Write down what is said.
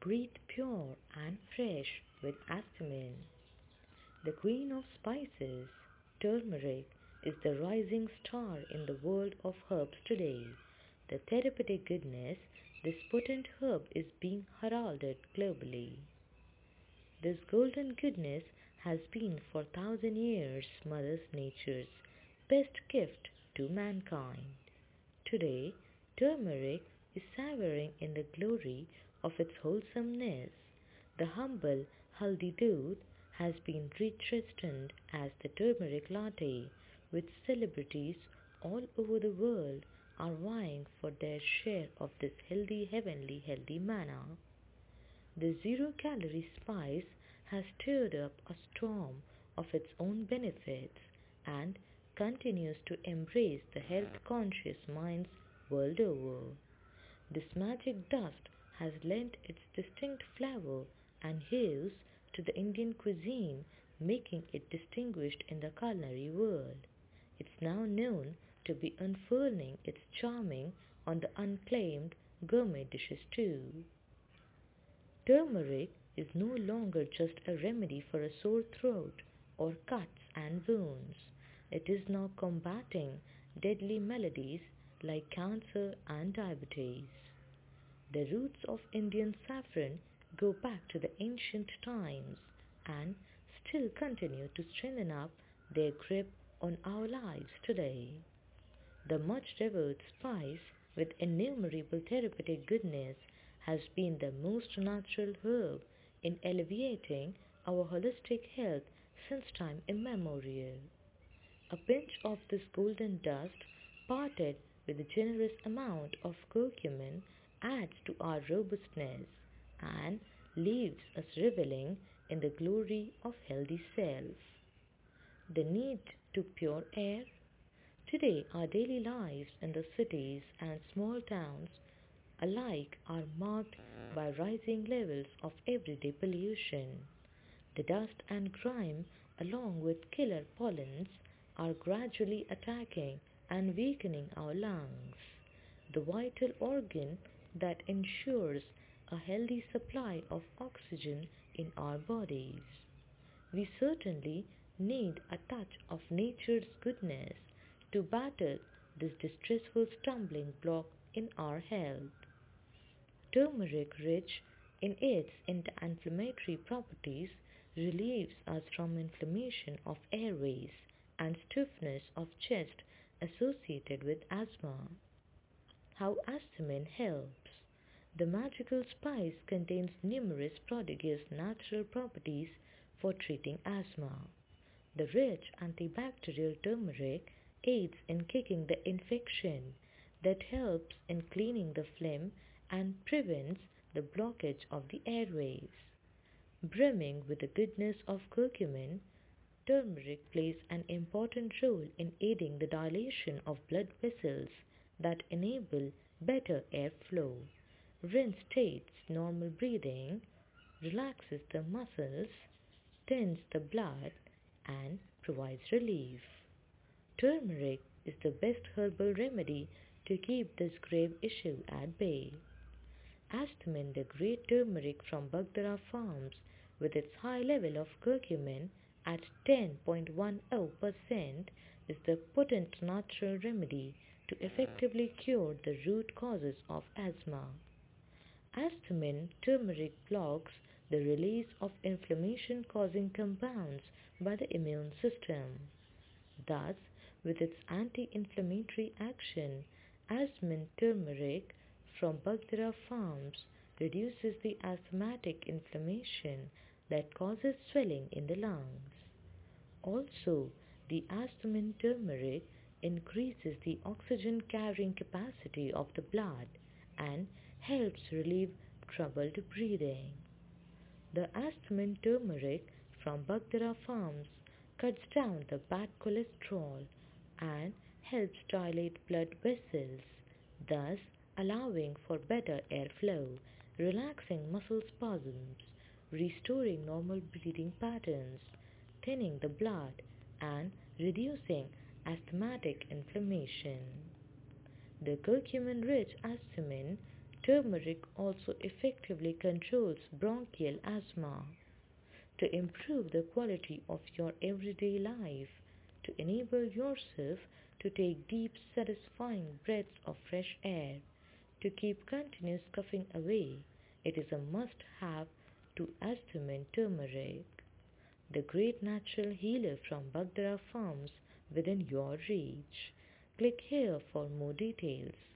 Breathe pure and fresh with astamine. The queen of spices, turmeric, is the rising star in the world of herbs today. The therapeutic goodness, this potent herb is being heralded globally. This golden goodness has been for thousand years Mother Nature's best gift to mankind. Today, turmeric is savoring in the glory of its wholesomeness. The humble haldi doodh has been rechristened as the turmeric latte, with celebrities all over the world are vying for their share of this healthy, heavenly, healthy manna. The zero-calorie spice has stirred up a storm of its own benefits and continues to embrace the health-conscious minds world over. This magic dust has lent its distinct flavor and hues to the Indian cuisine, making it distinguished in the culinary world. It's now known to be unfurling its charming on the unclaimed gourmet dishes too. Turmeric is no longer just a remedy for a sore throat or cuts and wounds. It is now combating deadly maladies like cancer and diabetes. The roots of Indian saffron go back to the ancient times and still continue to strengthen up their grip on our lives today. The much revered spice with innumerable therapeutic goodness has been the most natural herb in alleviating our holistic health since time immemorial. A pinch of this golden dust, parted with a generous amount of curcumin, adds to our robustness and leaves us reveling in the glory of healthy self. The need to pure air. Today, our daily lives in the cities and small towns alike are marked by rising levels of everyday pollution. The dust and grime, along with killer pollens, are gradually attacking and weakening our lungs, the vital organ that ensures a healthy supply of oxygen in our bodies. We certainly need a touch of nature's goodness to battle this distressful stumbling block in our health. Turmeric, rich in its anti-inflammatory properties, relieves us from inflammation of airways and stiffness of chest associated with asthma. How astamine helps. The magical spice contains numerous prodigious natural properties for treating asthma. The rich antibacterial turmeric aids in kicking the infection that helps in cleaning the phlegm and prevents the blockage of the airways. Brimming with the goodness of curcumin, turmeric plays an important role in aiding the dilation of blood vessels that enable better airflow, reinstates normal breathing, relaxes the muscles, thins the blood, and provides relief. Turmeric is the best herbal remedy to keep this grave issue at bay. Astamine, the great turmeric from Bagdara farms, with its high level of curcumin at 10.10%, is the potent natural remedy to effectively cure the root causes of asthma. Astamine turmeric blocks the release of inflammation causing compounds by the immune system. Thus, with its anti-inflammatory action, astamine turmeric from Bagdara farms reduces the asthmatic inflammation that causes swelling in the lungs. Also, the astamine turmeric increases the oxygen carrying capacity of the blood and helps relieve troubled breathing. The astamine turmeric from Bagdara farms cuts down the bad cholesterol and helps dilate blood vessels, thus allowing for better airflow, relaxing muscle spasms, restoring normal breathing patterns, thinning the blood, and reducing asthmatic inflammation. The curcumin-rich astamine Turmeric also effectively controls bronchial asthma. To improve the quality of your everyday life, to enable yourself to take deep, satisfying breaths of fresh air, to keep continuous coughing away, it is a must have to Asthmin turmeric, the great natural healer from Bagdara farms within your reach. Click here for more details.